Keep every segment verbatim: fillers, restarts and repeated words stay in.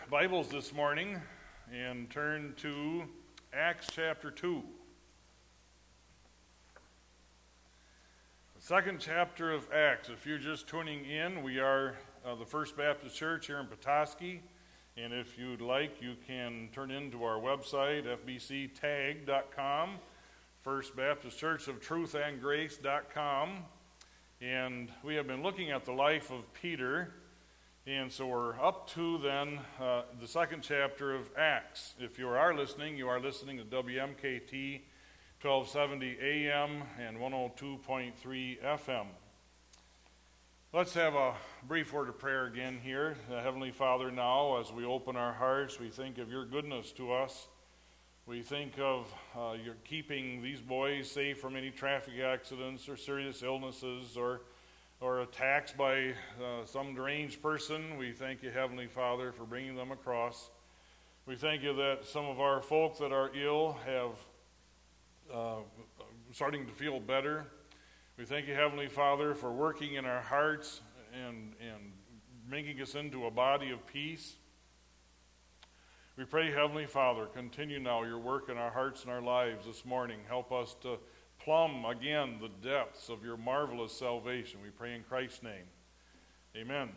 Bibles this morning and turn to Acts chapter two. The second chapter of Acts. If you're just tuning in, we are uh, the First Baptist Church here in Petoskey. And if you'd like, you can turn into our website, f b c tag dot com, First Baptist Church of Truth and Grace dot com. And we have been looking at the life of Peter. And so we're up to then uh, the second chapter of Acts. If you are listening, you are listening to W M K T twelve seventy A M and one oh two point three F M. Let's have a brief word of prayer again here. Uh, Heavenly Father, now as we open our hearts, we think of your goodness to us. We think of uh, your keeping these boys safe from any traffic accidents or serious illnesses or or attacks by uh, some deranged person. We thank you, Heavenly Father, for bringing them across. We thank you that some of our folk that are ill have uh, starting to feel better. We thank you, Heavenly Father, for working in our hearts and, and making us into a body of peace. We pray, Heavenly Father, continue now your work in our hearts and our lives this morning. Help us to plumb again the depths of your marvelous salvation. We pray in Christ's name. Amen.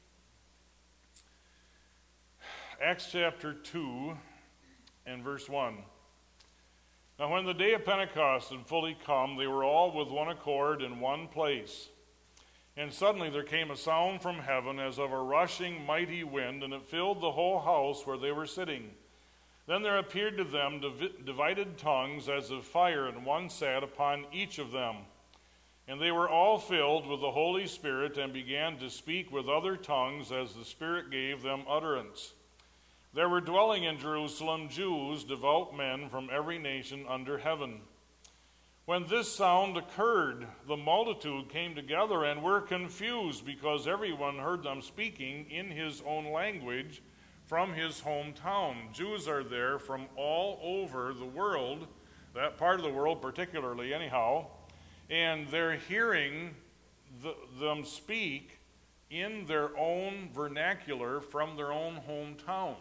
Acts chapter two and verse one. Now when the day of Pentecost had fully come, they were all with one accord in one place. And suddenly there came a sound from heaven as of a rushing mighty wind, and it filled the whole house where they were sitting. Then there appeared to them div- divided tongues as of fire, and one sat upon each of them. And they were all filled with the Holy Spirit, and began to speak with other tongues as the Spirit gave them utterance. There were dwelling in Jerusalem Jews, devout men from every nation under heaven. When this sound occurred, the multitude came together and were confused, because everyone heard them speaking in his own language from his hometown. Jews are there from all over the world, that part of the world particularly anyhow, and they're hearing the, them speak in their own vernacular from their own hometown.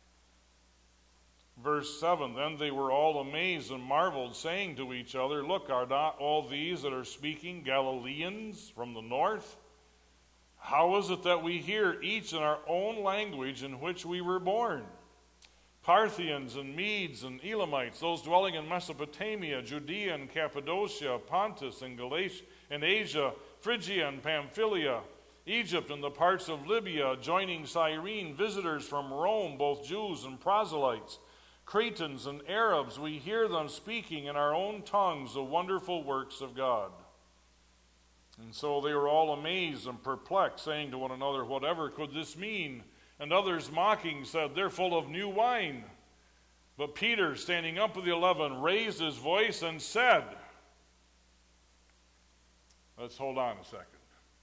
Verse seven, then they were all amazed and marveled, saying to each other, look, are not all these that are speaking Galileans from the north? How is it that we hear each in our own language in which we were born? Parthians and Medes and Elamites, those dwelling in Mesopotamia, Judea and Cappadocia, Pontus and Galatia and Asia, Phrygia and Pamphylia, Egypt and the parts of Libya, joining Cyrene, visitors from Rome, both Jews and proselytes, Cretans and Arabs, we hear them speaking in our own tongues the wonderful works of God. And so they were all amazed and perplexed, saying to one another, whatever could this mean? And others mocking said, they're full of new wine. But Peter, standing up with the eleven, raised his voice and said, let's hold on a second.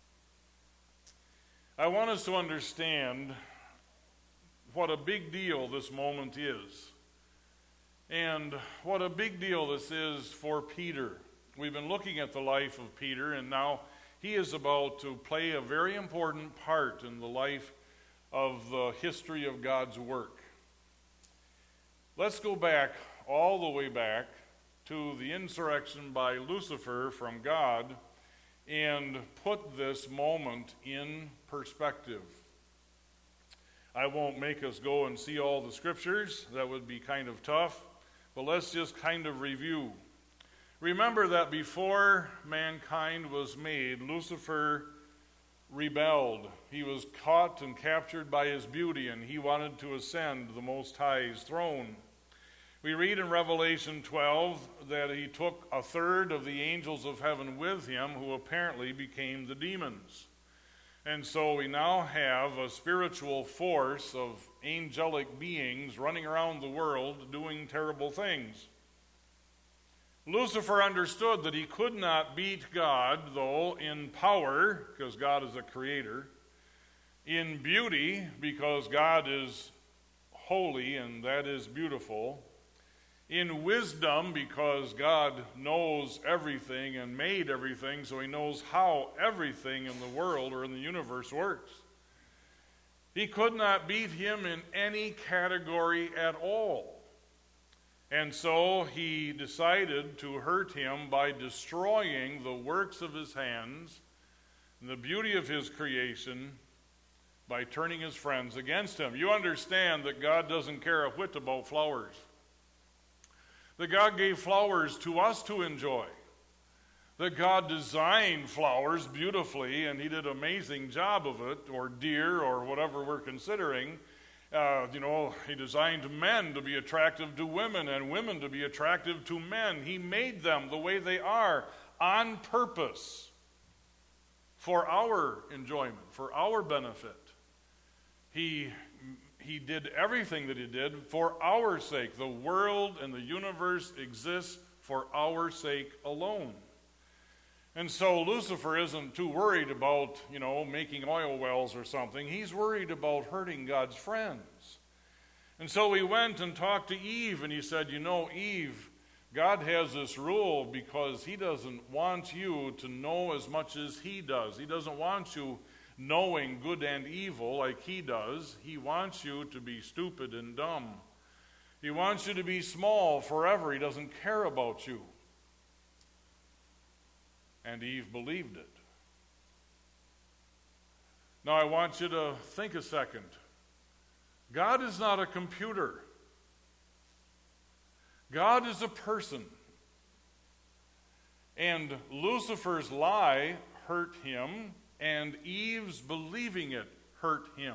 I want us to understand what a big deal this moment is. And what a big deal this is for Peter. We've been looking at the life of Peter, and now he is about to play a very important part in the life of the history of God's work. Let's go back, all the way back, to the insurrection by Lucifer from God and put this moment in perspective. I won't make us go and see all the scriptures. That would be kind of tough. But let's just kind of review. Remember that before mankind was made, Lucifer rebelled. He was caught and captured by his beauty, and he wanted to ascend the Most High's throne. We read in Revelation twelve that he took a third of the angels of heaven with him, who apparently became the demons. And so we now have a spiritual force of angelic beings running around the world doing terrible things. Lucifer understood that he could not beat God, though, in power, because God is a creator, in beauty, because God is holy and that is beautiful, in wisdom, because God knows everything and made everything, so he knows how everything in the world or in the universe works. He could not beat him in any category at all. And so he decided to hurt him by destroying the works of his hands and the beauty of his creation by turning his friends against him. You understand that God doesn't care a whit about flowers. That God gave flowers to us to enjoy. That God designed flowers beautifully, and he did an amazing job of it, or deer, or whatever we're considering. Uh, you know, he designed men to be attractive to women and women to be attractive to men. He made them the way they are on purpose for our enjoyment, for our benefit. He, he did everything that he did for our sake. The world and the universe exists for our sake alone. And so Lucifer isn't too worried about, you know, making oil wells or something. He's worried about hurting God's friends. And so he went and talked to Eve, and he said, you know, Eve, God has this rule because he doesn't want you to know as much as he does. He doesn't want you knowing good and evil like he does. He wants you to be stupid and dumb. He wants you to be small forever. He doesn't care about you. And Eve believed it. Now I want you to think a second. God is not a computer. God is a person. And Lucifer's lie hurt him, and Eve's believing it hurt him.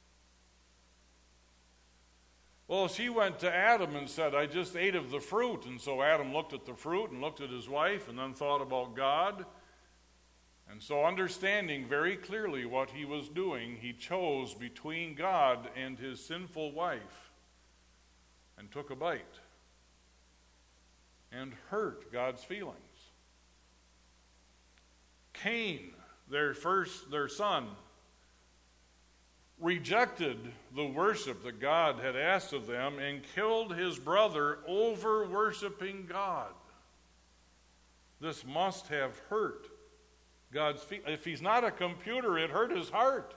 Well, she went to Adam and said, I just ate of the fruit. And so Adam looked at the fruit and looked at his wife and then thought about God. And so understanding very clearly what he was doing, he chose between God and his sinful wife and took a bite and hurt God's feelings. Cain, their first, their son, rejected the worship that God had asked of them and killed his brother over worshiping God. This must have hurt God's feet. If he's not a computer, it hurt his heart.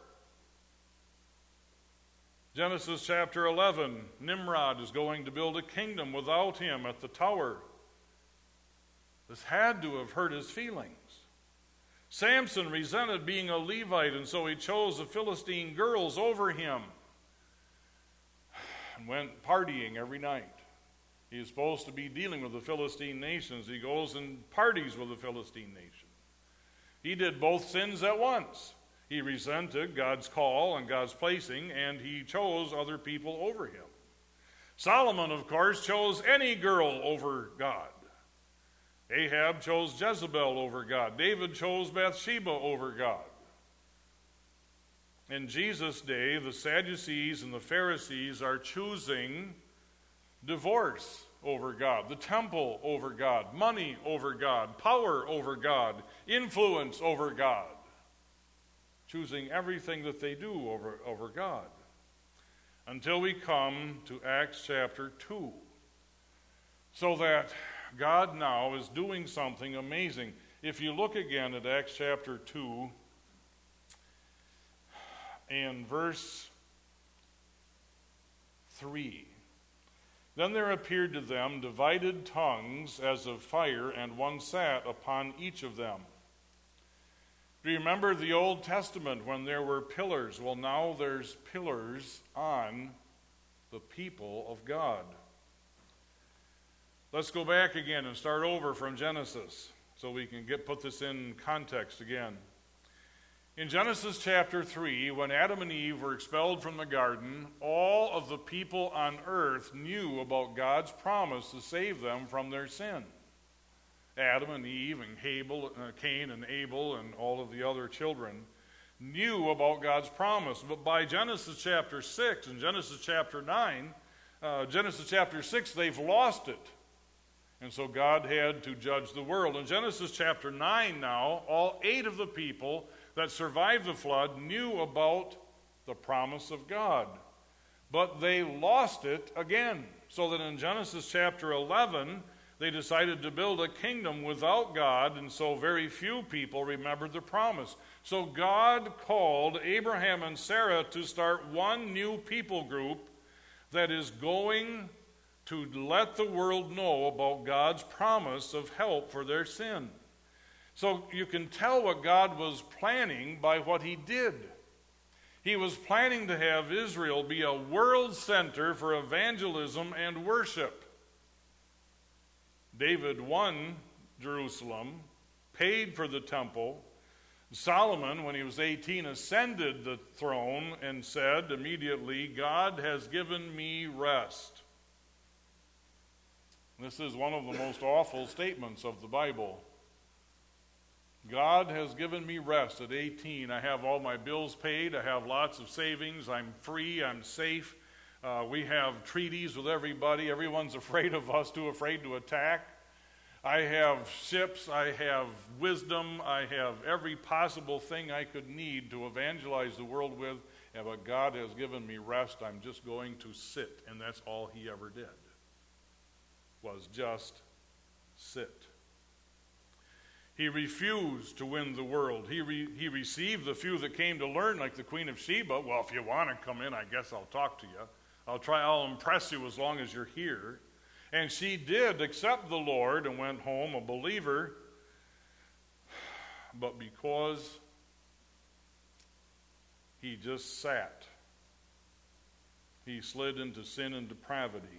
Genesis chapter eleven, Nimrod is going to build a kingdom without him at the tower. This had to have hurt his feelings. Samson resented being a Levite, and so he chose the Philistine girls over him and went partying every night. He is supposed to be dealing with the Philistine nations. He goes and parties with the Philistine nation. He did both sins at once. He resented God's call and God's placing, and he chose other people over him. Solomon, of course, chose any girl over God. Ahab chose Jezebel over God. David chose Bathsheba over God. In Jesus' day, the Sadducees and the Pharisees are choosing divorce over God, the temple over God, money over God, power over God, influence over God, choosing everything that they do over, over God. Until we come to Acts chapter two, so that God now is doing something amazing. If you look again at Acts chapter two and verse three. Then there appeared to them divided tongues as of fire, and one sat upon each of them. Do you remember the Old Testament when there were pillars? Well, now there's pillars on the people of God. Let's go back again and start over from Genesis so we can get put this in context again. In Genesis chapter three, when Adam and Eve were expelled from the garden, all of the people on earth knew about God's promise to save them from their sin. Adam and Eve and Abel, uh, Cain and Abel and all of the other children knew about God's promise. But by Genesis chapter six and Genesis chapter nine, uh, Genesis chapter six, they've lost it. And so God had to judge the world. In Genesis chapter nine now, all eight of the people that survived the flood knew about the promise of God. But they lost it again. So that in Genesis chapter eleven, they decided to build a kingdom without God, and so very few people remembered the promise. So God called Abraham and Sarah to start one new people group that is going to let the world know about God's promise of help for their sin. So you can tell what God was planning by what he did. He was planning to have Israel be a world center for evangelism and worship. David won Jerusalem, paid for the temple. Solomon, when he was eighteen, ascended the throne and said immediately, God has given me rest. This is one of the most awful statements of the Bible. God has given me rest at eighteen. I have all my bills paid. I have lots of savings. I'm free. I'm safe. Uh, we have treaties with everybody. Everyone's afraid of us, too afraid to attack. I have ships. I have wisdom. I have every possible thing I could need to evangelize the world with. And but God has given me rest. I'm just going to sit. And that's all he ever did, was just sit. He refused to win the world. He re, he received the few that came to learn, like the Queen of Sheba. Well, if you want to come in, I guess I'll talk to you. I'll try, I'll impress you as long as you're here. And she did accept the Lord and went home a believer. But because he just sat, he slid into sin and depravity.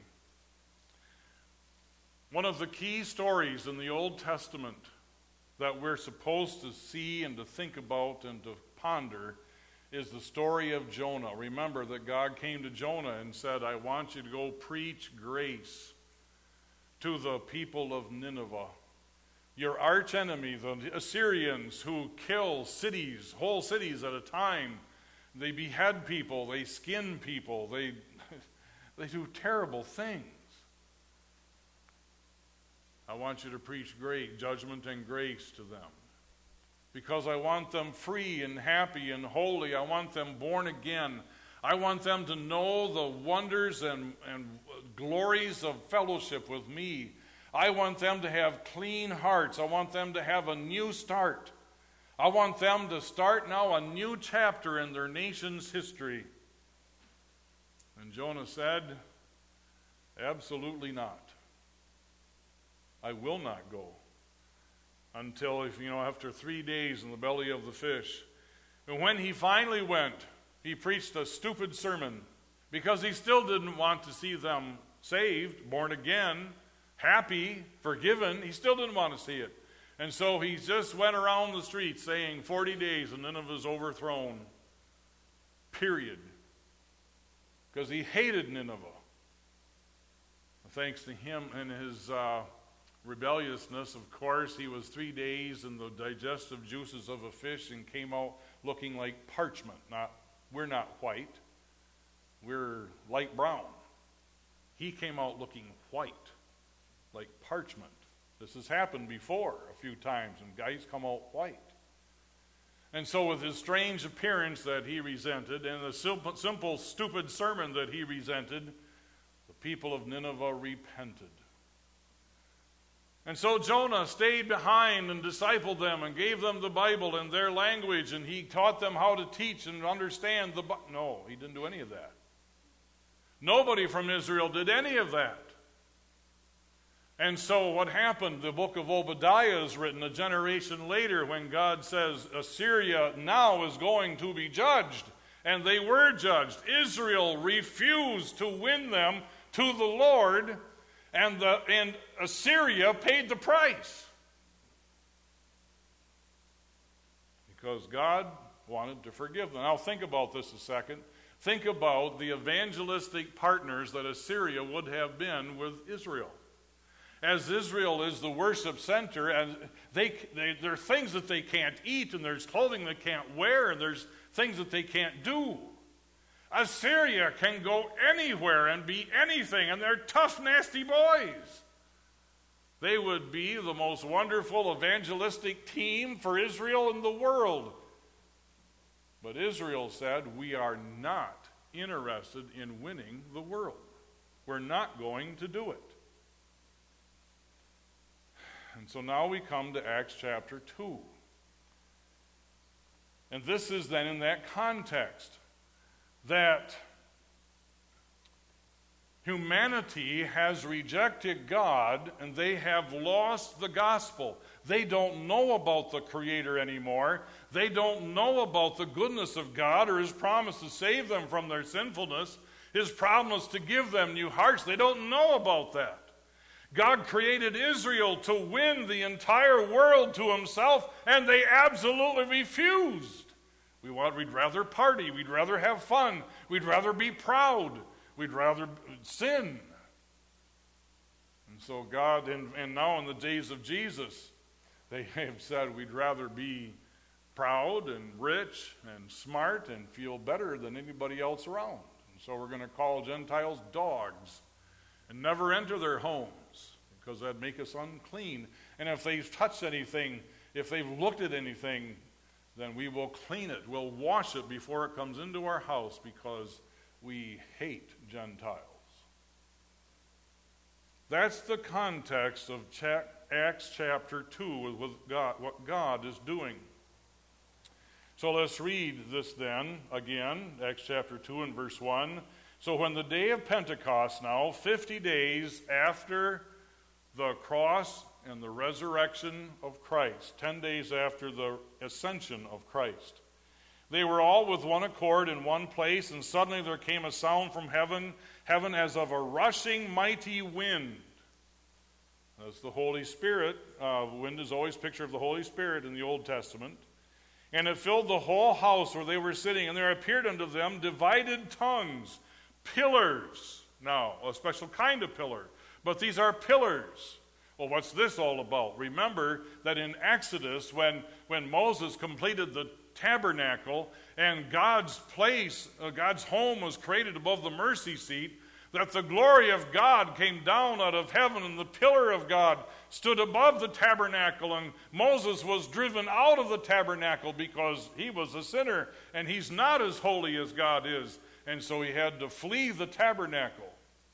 One of the key stories in the Old Testament that we're supposed to see and to think about and to ponder is the story of Jonah. Remember that God came to Jonah and said, I want you to go preach grace to the people of Nineveh. Your archenemy, the Assyrians, who kill cities, whole cities at a time. They behead people, they skin people, they, they do terrible things. I want you to preach great judgment and grace to them. Because I want them free and happy and holy. I want them born again. I want them to know the wonders and, and glories of fellowship with me. I want them to have clean hearts. I want them to have a new start. I want them to start now a new chapter in their nation's history. And Jonah said, absolutely not. I will not go until, if you know, after three days in the belly of the fish. And when he finally went, he preached a stupid sermon because he still didn't want to see them saved, born again, happy, forgiven. He still didn't want to see it. And so he just went around the streets saying forty days and Nineveh is overthrown. Period. Because he hated Nineveh. Thanks to him and his uh, rebelliousness, of course, he was three days in the digestive juices of a fish and came out looking like parchment. Not, we're not white. We're light brown. He came out looking white, like parchment. This has happened before a few times, and guys come out white. And so with his strange appearance that he resented, and the simple, simple stupid sermon that he resented, the people of Nineveh repented. And so Jonah stayed behind and discipled them and gave them the Bible in their language, and he taught them how to teach and understand the Bible. No, he didn't do any of that. Nobody from Israel did any of that. And so what happened? The book of Obadiah is written a generation later when God says Assyria now is going to be judged. And they were judged. Israel refused to win them to the Lord, and, the, and Assyria paid the price. Because God wanted to forgive them. Now think about this a second. Think about the evangelistic partners that Assyria would have been with Israel. As Israel is the worship center, and they, they, there are things that they can't eat, and there's clothing they can't wear, and there's things that they can't do. Assyria can go anywhere and be anything, and they're tough, nasty boys. They would be the most wonderful evangelistic team for Israel in the world. But Israel said, we are not interested in winning the world. We're not going to do it. And so now we come to Acts chapter two. And this is then in that context that humanity has rejected God and they have lost the gospel. They don't know about the Creator anymore. They don't know about the goodness of God or His promise to save them from their sinfulness, His promise to give them new hearts. They don't know about that. God created Israel to win the entire world to Himself, and they absolutely refused. We want, we'd rather party. We'd rather have fun. We'd rather be proud. We'd rather sin. And so God, and, and now in the days of Jesus, they have said we'd rather be proud and rich and smart and feel better than anybody else around. And so we're going to call Gentiles dogs and never enter their homes because that'd make us unclean. And if they've touched anything, if they've looked at anything, then we will clean it. We'll wash it before it comes into our house because we hate Gentiles. That's the context of Acts chapter two with God, what God is doing. So let's read this then again, Acts chapter two and verse one. So when the day of Pentecost now, fifty days after the cross and the resurrection of Christ, ten days after the ascension of Christ, they were all with one accord in one place, and suddenly there came a sound from heaven, heaven as of a rushing mighty wind. That's the Holy Spirit. Uh, wind is always a picture of the Holy Spirit in the Old Testament. And it filled the whole house where they were sitting, and there appeared unto them divided tongues, pillars. Now, a special kind of pillar, but these are pillars. Well, what's this all about? Remember that in Exodus, when, when Moses completed the tabernacle and God's place, uh, God's home was created above the mercy seat, that the glory of God came down out of heaven and the pillar of God stood above the tabernacle, and Moses was driven out of the tabernacle because he was a sinner and he's not as holy as God is, and so he had to flee the tabernacle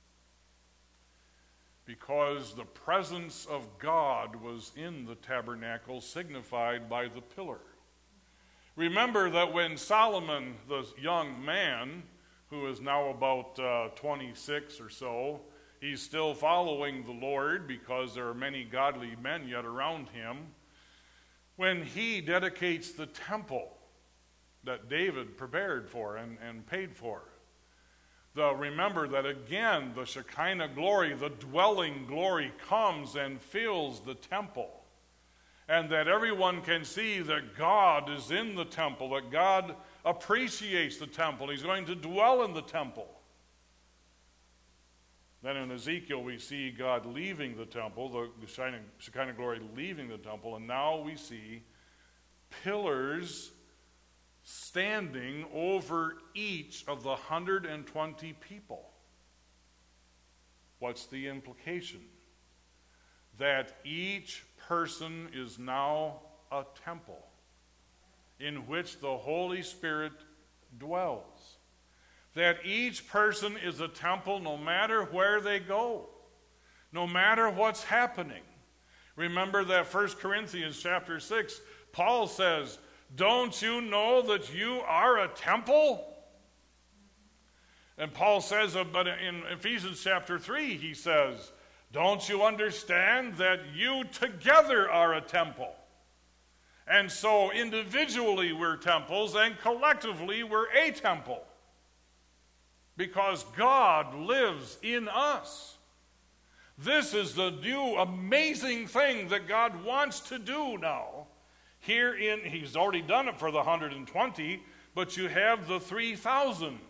because the presence of God was in the tabernacle, signified by the pillar. Remember that when Solomon, the young man, who is now about uh, twenty-six or so, he's still following the Lord because there are many godly men yet around him. When he dedicates the temple that David prepared for and, and paid for, the, remember that again the Shekinah glory, the dwelling glory, comes and fills the temple. And that everyone can see that God is in the temple, that God appreciates the temple. He's going to dwell in the temple. Then in Ezekiel we see God leaving the temple, the, the Shekinah, Shekinah glory leaving the temple, and now we see pillars standing over each of the one hundred twenty people. What's the implication? That each person is now a temple in which the Holy Spirit dwells. That each person is a temple no matter where they go, no matter what's happening. Remember that First Corinthians chapter six, Paul says, "Don't you know that you are a temple?" And Paul says, but in Ephesians chapter three, he says, "Don't you understand that you together are a temple?" And so individually we're temples and collectively we're a temple. Because God lives in us. This is the new amazing thing that God wants to do now. Here in, He's already done it for the one hundred twenty, but you have the three thousand,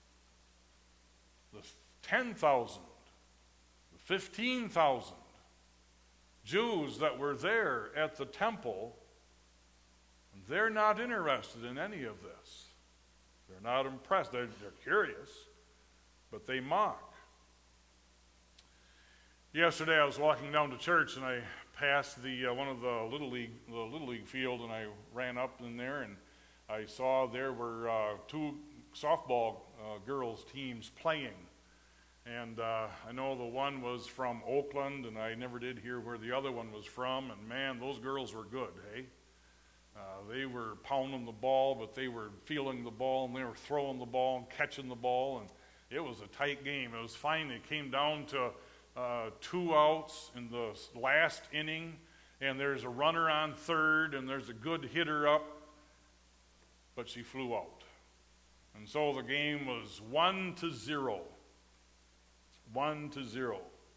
the ten thousand, the fifteen thousand Jews that were there at the temple. They're not interested in any of this. They're not impressed. They're, they're curious, but they mock. Yesterday I was walking down to church and I passed the uh, one of the little league the little league field, and I ran up in there and I saw there were uh, two softball uh, girls teams playing, and uh, I know the one was from Oakland, and I never did hear where the other one was from. And man, those girls were good, hey. Uh, they were pounding the ball, but they were feeling the ball, and they were throwing the ball and catching the ball, and it was a tight game. It was fine. It came down to uh, two outs in the last inning, and there's a runner on third, and there's a good hitter up, but she flew out. And so the game was one to zero. One to zero.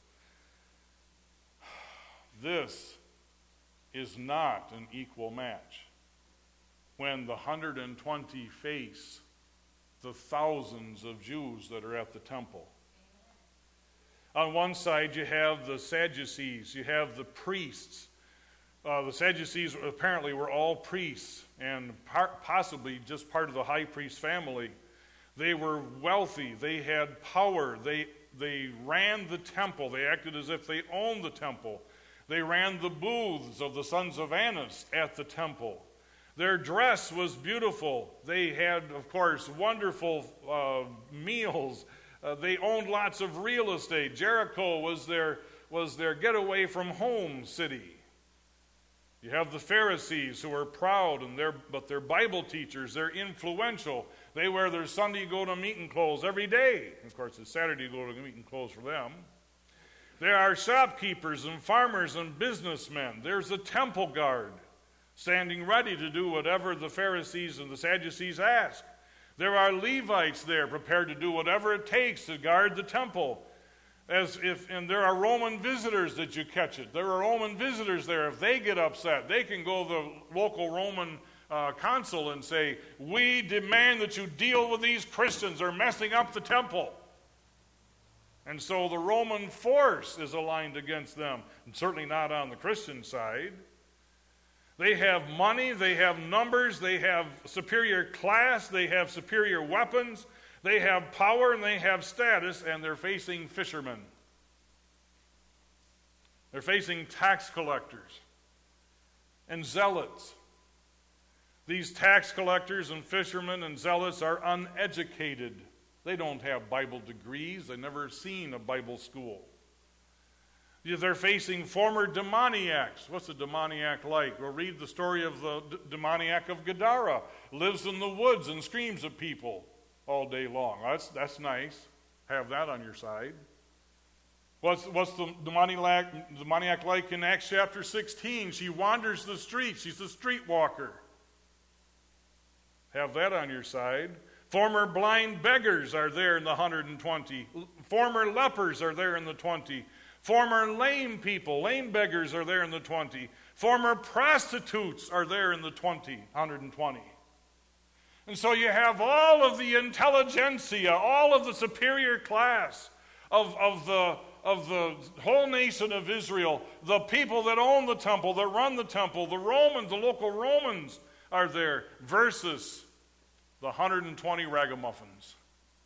This is not an equal match when the one hundred twenty face the thousands of Jews that are at the temple. On one side, you have the Sadducees, you have the priests. Uh, the Sadducees apparently were all priests and par- possibly just part of the high priest family. They were wealthy, they had power, they, they ran the temple, they acted as if they owned the temple. They ran the booths of the sons of Annas at the temple. Their dress was beautiful. They had, of course, wonderful uh, meals. Uh, they owned lots of real estate. Jericho was their, was their getaway from home city. You have the Pharisees who are proud, and they're, but they're Bible teachers. They're influential. They wear their Sunday go-to-meeting clothes every day. Of course, it's Saturday go-to-meeting clothes for them. There are shopkeepers and farmers and businessmen. There's a temple guard standing ready to do whatever the Pharisees and the Sadducees ask. There are Levites there prepared to do whatever it takes to guard the temple. As if, and there are Roman visitors that you catch it. There are Roman visitors there. If they get upset, they can go to the local Roman uh, consul and say, "We demand that you deal with these Christians. They're messing up the temple." And so the Roman force is aligned against them, and certainly not on the Christian side. They have money, they have numbers, they have superior class, they have superior weapons, they have power, and they have status, and they're facing fishermen. They're facing tax collectors and zealots. These tax collectors and fishermen and zealots are uneducated. They don't have Bible degrees. They've never seen a Bible school. They're facing former demoniacs. What's a demoniac like? Well, read the story of the d- demoniac of Gadara. Lives in the woods and screams at people all day long. That's, that's nice. Have that on your side. What's, what's the demoniac, demoniac like in Acts chapter sixteen? She wanders the streets. She's a streetwalker. Have that on your side. Former blind beggars are there in the one hundred twenty. Former lepers are there in the twenty. Former lame people, lame beggars are there in the twenty. Former prostitutes are there in the twenty, one hundred twenty. And so you have all of the intelligentsia, all of the superior class of, of, the, of the whole nation of Israel, the people that own the temple, that run the temple, the Romans, the local Romans are there, versus the one hundred twenty ragamuffins.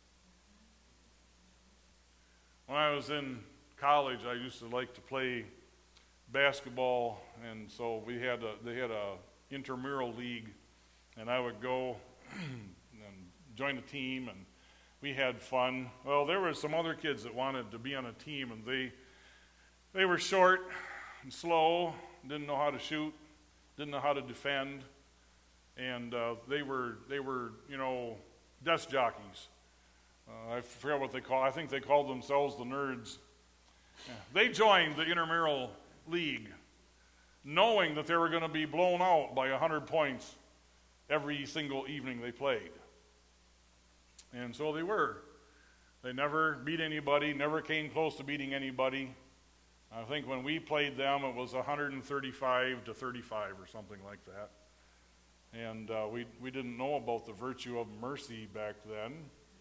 When I was in college, I used to like to play basketball, and so we had a, they had a intramural league, and I would go and join a team, and we had fun. Well, there were some other kids that wanted to be on a team, and they they were short and slow, didn't know how to shoot, didn't know how to defend. And uh, they were, they were, you know, desk jockeys. Uh, I forget what they call. I think they called themselves the nerds. Yeah. They joined the intramural league, knowing that they were going to be blown out by a hundred points every single evening they played. And so they were. They never beat anybody. Never came close to beating anybody. I think when we played them, it was one hundred thirty-five to thirty-five or something like that. And uh, we we didn't know about the virtue of mercy back then.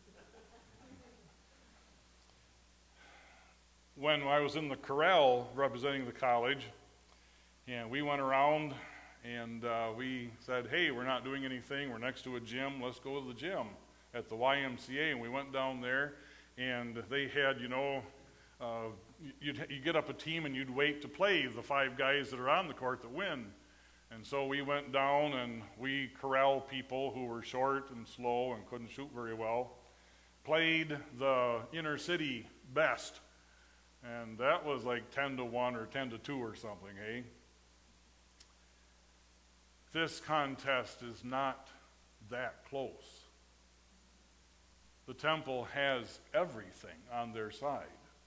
When I was in the corral representing the college, and we went around and uh, we said, "Hey, we're not doing anything. We're next to a gym. Let's go to the gym at the Y M C A." And we went down there, and they had, you know, uh, you'd you get up a team and you'd wait to play the five guys that are on the court that win. And so we went down and we corralled people who were short and slow and couldn't shoot very well, played the inner city best. And that was like ten to one or ten to two or something, eh? this contest is not that close. The temple has everything on their side.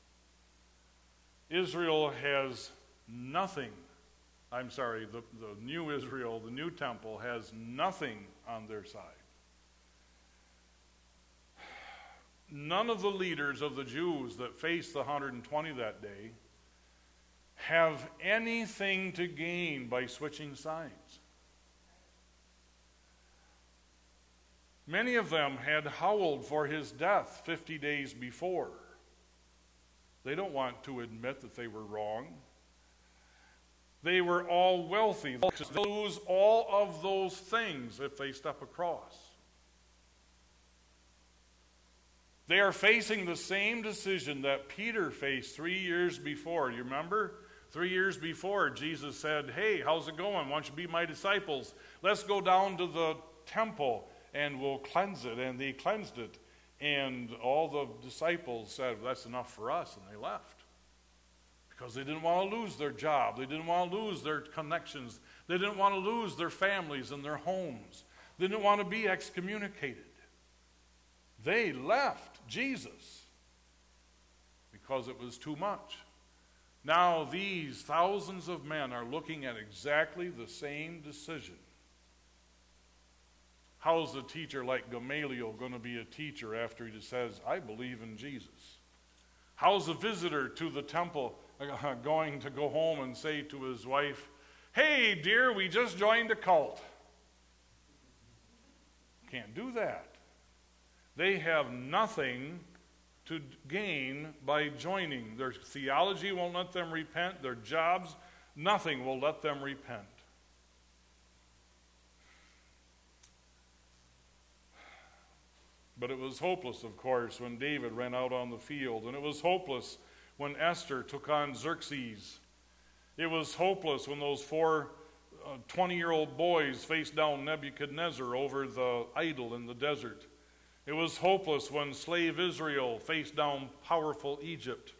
Israel has nothing. I'm sorry, the, the new Israel, the new temple, has nothing on their side. None of the leaders of the Jews that faced the one hundred twenty that day have anything to gain by switching sides. Many of them had howled for his death fifty days before. They don't want to admit that they were wrong. They were all wealthy. They'll lose all of those things if they step across. They are facing the same decision that Peter faced three years before. You remember? Three years before, Jesus said, hey, how's it going? Why don't you be my disciples? Let's go down to the temple and we'll cleanse it. And they cleansed it. And all the disciples said, well, that's enough for us. And they left. Because they didn't want to lose their job. They didn't want to lose their connections. They didn't want to lose their families and their homes. They didn't want to be excommunicated. They left Jesus because it was too much. Now these thousands of men are looking at exactly the same decision. How's a teacher like Gamaliel going to be a teacher after he says, I believe in Jesus? How's a visitor to the temple going to go home and say to his wife, hey, dear, we just joined a cult? Can't do that. They have nothing to gain by joining. Their theology won't let them repent. Their jobs, nothing will let them repent. But it was hopeless, of course, when David ran out on the field. And it was hopeless when Esther took on Xerxes. It was hopeless when those four uh, twenty-year-old boys faced down Nebuchadnezzar over the idol in the desert. It was hopeless when slave Israel faced down powerful Egypt.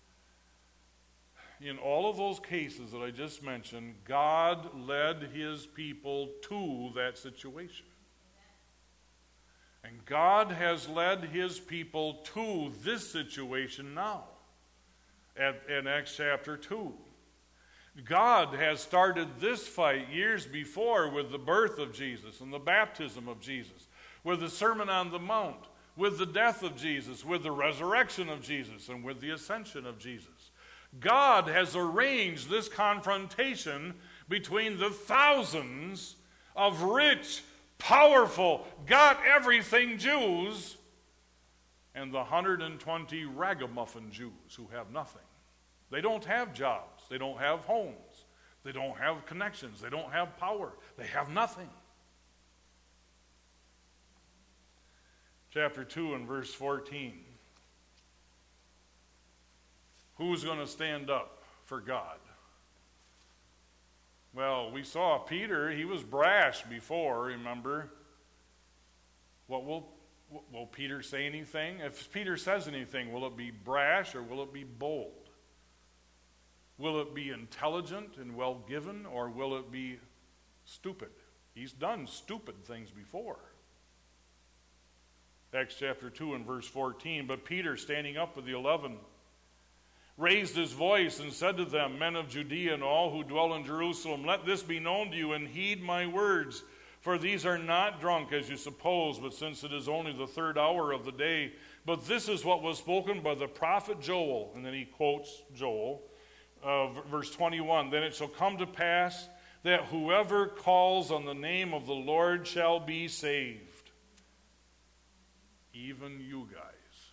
In all of those cases that I just mentioned, God led his people to that situation. And God has led his people to this situation now at, in Acts chapter two. God has started this fight years before with the birth of Jesus and the baptism of Jesus, with the Sermon on the Mount, with the death of Jesus, with the resurrection of Jesus, and with the ascension of Jesus. God has arranged this confrontation between the thousands of rich, powerful, got everything Jews and the one hundred twenty ragamuffin Jews who have nothing. They don't have jobs. They don't have homes. They don't have connections. They don't have power. They have nothing. Chapter two and verse fourteen. Who's going to stand up for God? Well, we saw Peter. He was brash before, remember? What will, will Peter say anything? If Peter says anything, will it be brash or will it be bold? Will it be intelligent and well-given, or will it be stupid? He's done stupid things before. Acts chapter two and verse fourteen. But Peter, standing up with the eleven, raised his voice and said to them, men of Judea and all who dwell in Jerusalem, let this be known to you and heed my words. For these are not drunk as you suppose, but since it is only the third hour of the day. But this is what was spoken by the prophet Joel. And then he quotes Joel, uh, verse twenty-one. Then it shall come to pass that whoever calls on the name of the Lord shall be saved. Even you guys.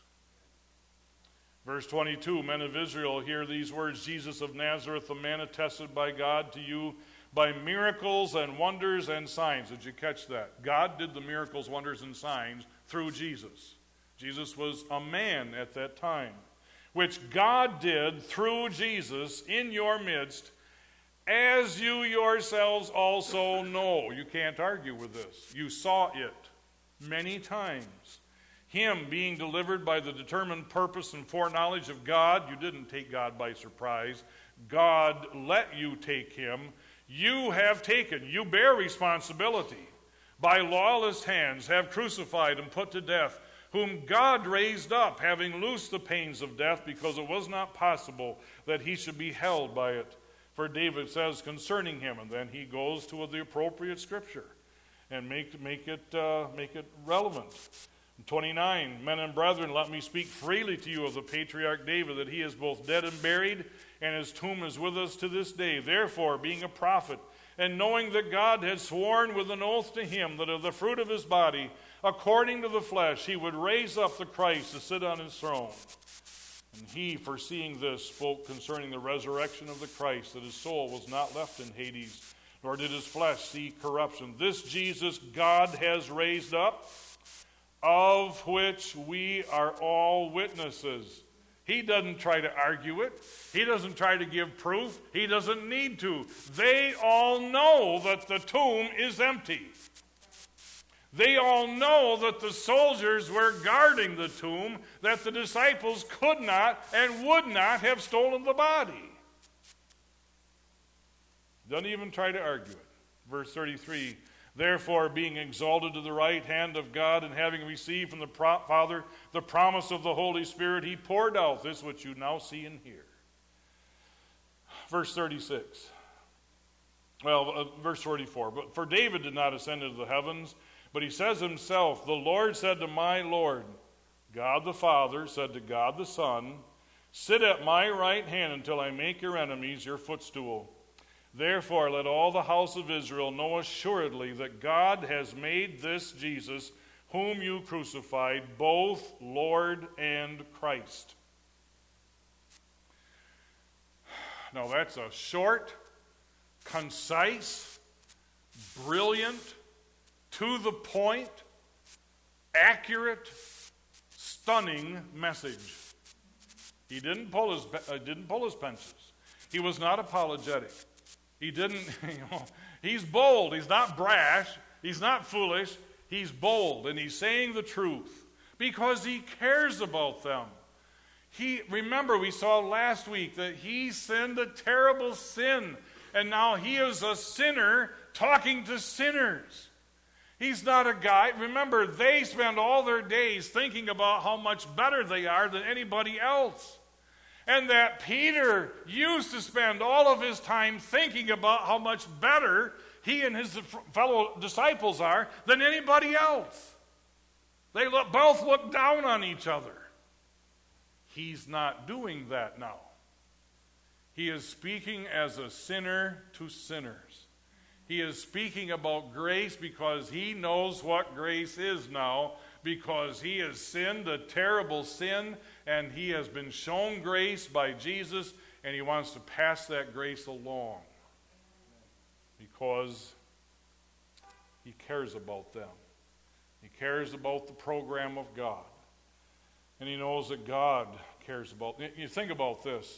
Verse twenty-two, men of Israel, hear these words, Jesus of Nazareth, a man attested by God to you by miracles and wonders and signs. Did you catch that? God did the miracles, wonders, and signs through Jesus. Jesus was a man at that time, which God did through Jesus in your midst, as you yourselves also know. You can't argue with this. You saw it many times. Him being delivered by the determined purpose and foreknowledge of God. You didn't take God by surprise. God let you take him. You have taken, you bear responsibility, by lawless hands have crucified and put to death, whom God raised up, having loosed the pains of death, because it was not possible that he should be held by it. For David says concerning him, and then he goes to the appropriate scripture and make, make, it, uh, make it relevant. twenty-nine, men and brethren, let me speak freely to you of the patriarch David, that he is both dead and buried, and his tomb is with us to this day. Therefore, being a prophet, and knowing that God had sworn with an oath to him that of the fruit of his body, according to the flesh, he would raise up the Christ to sit on his throne. And he, foreseeing this, spoke concerning the resurrection of the Christ, that his soul was not left in Hades, nor did his flesh see corruption. This Jesus God has raised up, of which we are all witnesses. He doesn't try to argue it. He doesn't try to give proof. He doesn't need to. They all know that the tomb is empty. They all know that the soldiers were guarding the tomb, that the disciples could not and would not have stolen the body. Doesn't even try to argue it. Verse thirty-three, therefore, being exalted to the right hand of God, and having received from the pro- Father the promise of the Holy Spirit, he poured out this which you now see and hear. Verse thirty-six. Well, uh, verse forty-four. But for David did not ascend into the heavens, but he says himself, the Lord said to my Lord, God the Father said to God the Son, sit at my right hand until I make your enemies your footstool. Therefore, let all the house of Israel know assuredly that God has made this Jesus, whom you crucified, both Lord and Christ. Now, that's a short, concise, brilliant, to the point, accurate, stunning message. He didn't pull his uh, didn't pull his punches. He was not apologetic. He didn't, you know, he's bold. He's not brash. He's not foolish. He's bold, and he's saying the truth because he cares about them. He, remember, we saw last week that he sinned a terrible sin, and now he is a sinner talking to sinners. He's not a guy. Remember, they spend all their days thinking about how much better they are than anybody else. And that Peter used to spend all of his time thinking about how much better he and his fellow disciples are than anybody else. They look, both look down on each other. He's not doing that now. He is speaking as a sinner to sinners. He is speaking about grace because he knows what grace is now, because he has sinned a terrible sin, and he has been shown grace by Jesus, and he wants to pass that grace along because he cares about them. He cares about the program of God, and he knows that God cares about them. You think about this.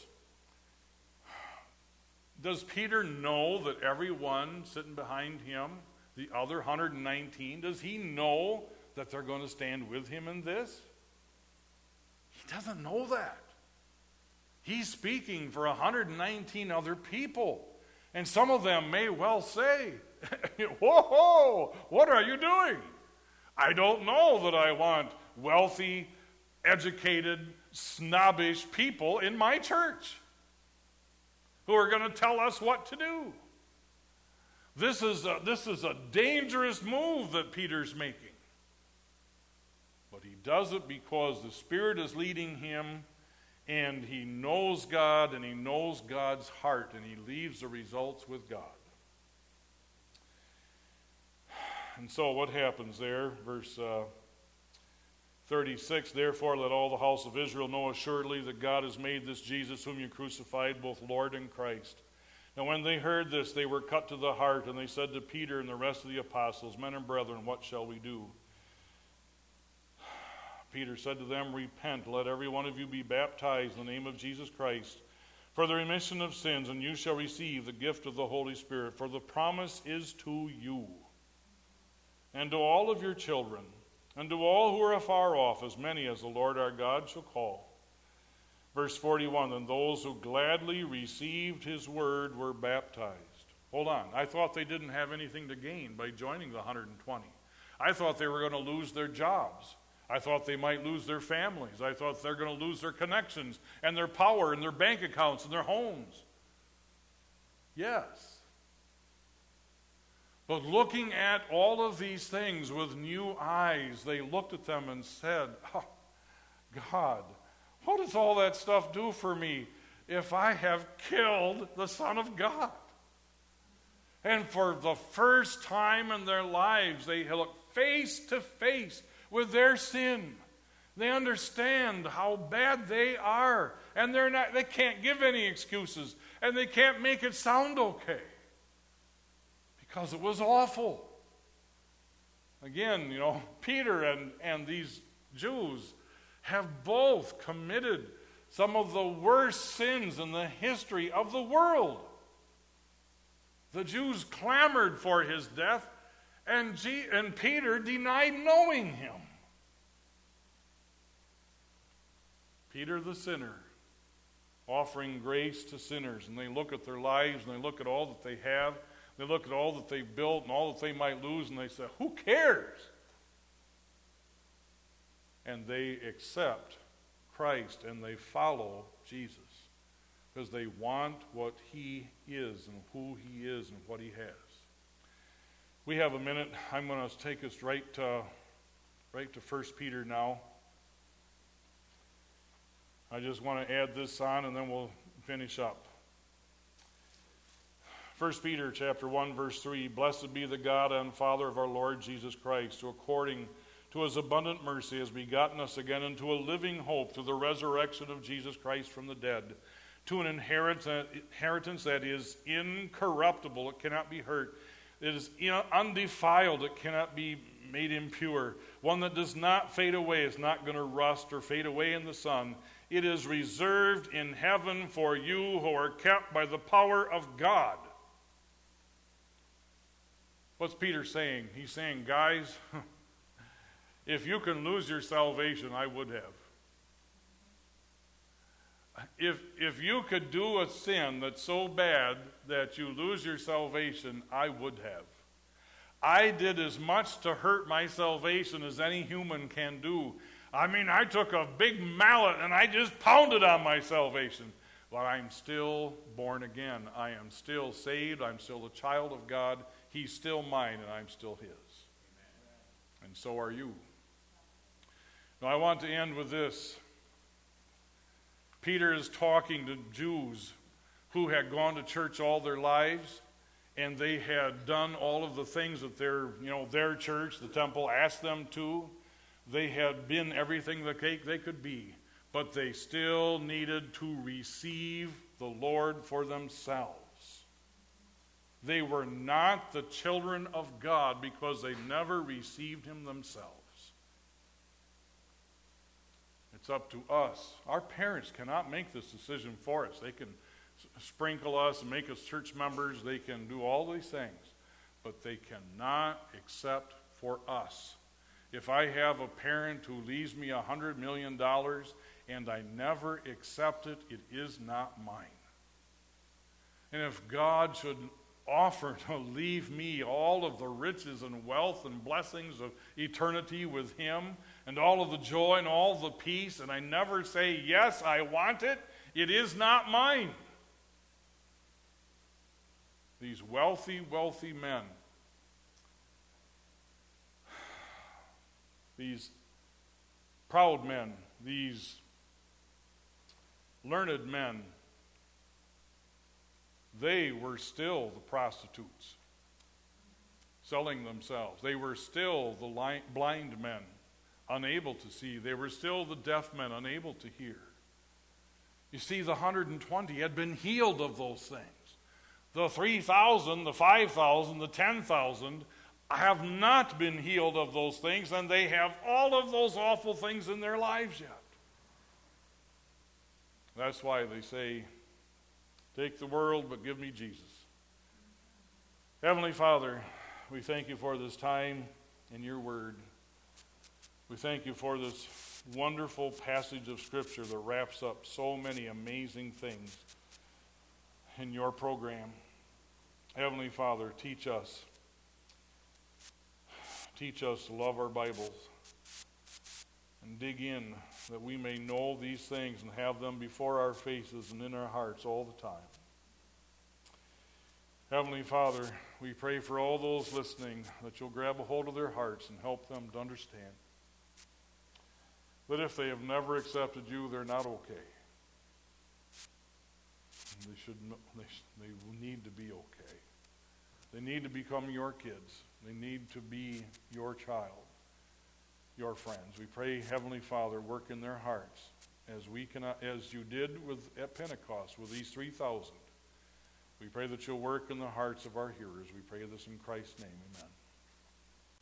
Does Peter know that everyone sitting behind him, the other one hundred nineteen, does he know that they're going to stand with him in this? He doesn't know that. He's speaking for one hundred nineteen other people. And some of them may well say, whoa, what are you doing? I don't know that I want wealthy, educated, snobbish people in my church who are going to tell us what to do. This is a, this is a dangerous move that Peter's making. But he does it because the Spirit is leading him, and he knows God, and he knows God's heart, and he leaves the results with God. And so what happens there? Verse uh, thirty-six, therefore let all the house of Israel know assuredly that God has made this Jesus whom you crucified both Lord and Christ. And when they heard this, they were cut to the heart, and they said to Peter and the rest of the apostles, men and brethren, what shall we do? Peter said to them, repent, let every one of you be baptized in the name of Jesus Christ for the remission of sins, and you shall receive the gift of the Holy Spirit, for the promise is to you and to all of your children, and to all who are afar off, as many as the Lord our God shall call. Verse forty-one, and those who gladly received his word were baptized. hold on. I thought they didn't have anything to gain by joining the one hundred twenty. I thought they were going to lose their jobs. I thought they might lose their families. I thought they're going to lose their connections and their power and their bank accounts and their homes. Yes. But looking at all of these things with new eyes, they looked at them and said, oh, God, what does all that stuff do for me if I have killed the Son of God? And for the first time in their lives, they look face to face with their sin. They understand how bad they are, and they're not, they can't give any excuses, and they can't make it sound okay. Because it was awful. Again, you know, Peter and, and these Jews have both committed some of the worst sins in the history of the world. The Jews clamored for his death, and, G- and Peter denied knowing him. Peter the sinner, offering grace to sinners, and they look at their lives, and they look at all that they have, they look at all that they've built and all that they might lose, and they say, who cares? And they accept Christ and they follow Jesus because they want what he is and who he is and what he has. We have a minute. I'm going to take us right to, right to First Peter now. I just want to add this on and then we'll finish up. First Peter chapter one, verse three, Blessed be the God and Father of our Lord Jesus Christ, who according to his abundant mercy has begotten us again into a living hope through the resurrection of Jesus Christ from the dead, to an inheritance that is incorruptible, it cannot be hurt, it is undefiled, it cannot be made impure, one that does not fade away, it's not going to rust or fade away in the sun. It is reserved in heaven for you who are kept by the power of God. What's Peter saying? He's saying, guys, if you can lose your salvation, I would have. If, if you could do a sin that's so bad that you lose your salvation, I would have. I did as much to hurt my salvation as any human can do. I mean, I took a big mallet and I just pounded on my salvation. But I'm still born again. I am still saved. I'm still a child of God. He's still mine and I'm still his. Amen. And so are you. Now I want to end with this. Peter is talking to Jews who had gone to church all their lives, and they had done all of the things that their, you know, their church, the temple, asked them to. They had been everything that they, they could be, but they still needed to receive the Lord for themselves. They were not the children of God because they never received him themselves. It's up to us. Our parents cannot make this decision for us. They can sprinkle us and make us church members. They can do all these things. But they cannot accept for us. If I have a parent who leaves me a hundred million dollars and I never accept it, it is not mine. And if God should offer to leave me all of the riches and wealth and blessings of eternity with him and all of the joy and all the peace, and I never say, yes, I want it, it is not mine. These wealthy, wealthy men, these proud men, these learned men, they were still the prostitutes selling themselves. They were still the blind men, unable to see. They were still the deaf men, unable to hear. You see, the one hundred twenty had been healed of those things. The three thousand, the five thousand, the ten thousand have not been healed of those things, and they have all of those awful things in their lives yet. That's why they say, take the world, but give me Jesus. Heavenly Father, we thank you for this time in your word. We thank you for this wonderful passage of Scripture that wraps up so many amazing things in your program. Heavenly Father, teach us. Teach us to love our Bibles and dig in that we may know these things and have them before our faces and in our hearts all the time. Heavenly Father, we pray for all those listening that you'll grab a hold of their hearts and help them to understand that if they have never accepted you, they're not okay. They should. They, they need to be okay. They need to become your kids. They need to be your child, your friends. We pray, Heavenly Father, work in their hearts as we can, as you did with at Pentecost with these three thousand. We pray that you'll work in the hearts of our hearers. We pray this in Christ's name. Amen.